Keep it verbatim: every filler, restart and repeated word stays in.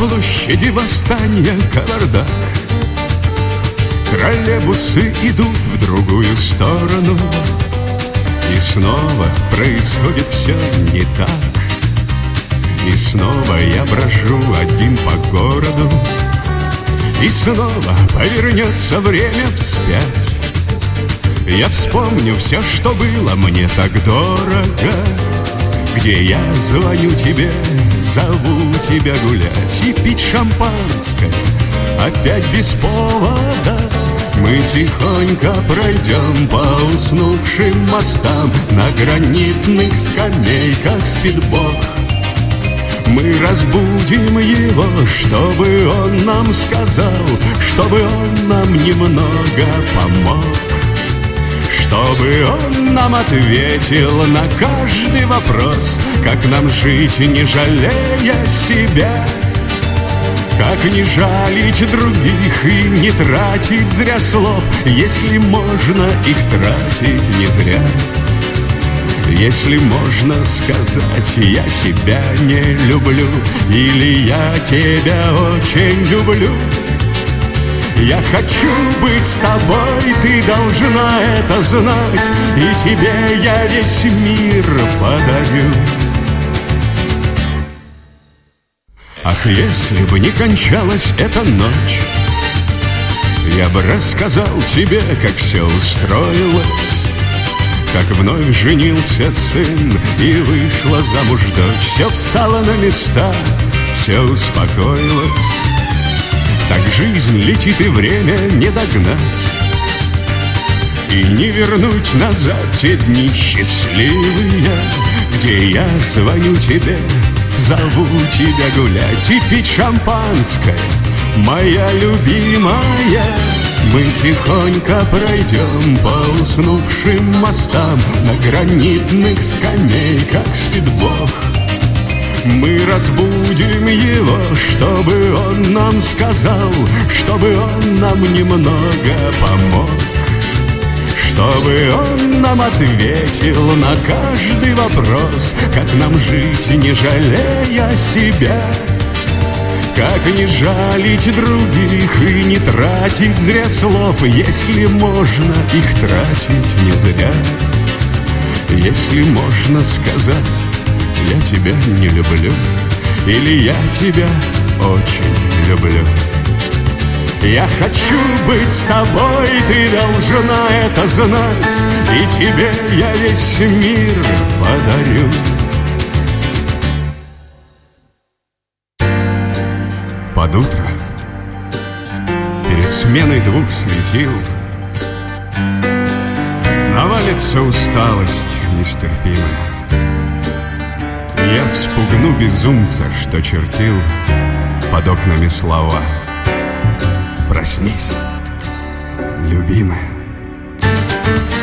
площади восстания кавардак. Троллейбусы идут в другую сторону, и снова происходит все не так. И снова я брожу один по городу, и снова повернется время вспять. Я вспомню все, что было мне так дорого, где я звоню тебе, зову тебя гулять и пить шампанское опять без повода. Мы тихонько пройдем по уснувшим мостам, на гранитных скамейках спит Бог. Мы разбудим его, чтобы он нам сказал, чтобы он нам немного помог, чтобы он нам ответил на каждый вопрос, как нам жить, не жалея себя, как не жалить других и не тратить зря слов, если можно их тратить не зря. Если можно сказать «я тебя не люблю» или «я тебя очень люблю». Я хочу быть с тобой, ты должна это знать, и тебе я весь мир подарю. Ах, если бы не кончалась эта ночь, я бы рассказал тебе, как все устроилось, как вновь женился сын и вышла замуж дочь. Все встало на места, все успокоилось. Так жизнь летит, и время не догнать, и не вернуть назад те дни счастливые, где я звоню тебе, зову тебя гулять и пить шампанское, моя любимая. Мы тихонько пройдем по уснувшим мостам, на гранитных скамейках спит Бог. Мы разбудим его, чтобы он нам сказал, чтобы он нам немного помог, чтобы он нам ответил на каждый вопрос, как нам жить, не жалея себя, как не жалить других и не тратить зря слов, если можно их тратить не зря. Если можно сказать «я тебя не люблю» или «я тебя очень люблю». Я хочу быть с тобой, ты должна это знать, и тебе я весь мир подарю. Под утро, перед сменой двух светил, навалится усталость нестерпимая. Я вспугну безумца, что чертил под окнами слова. Проснись, любимая.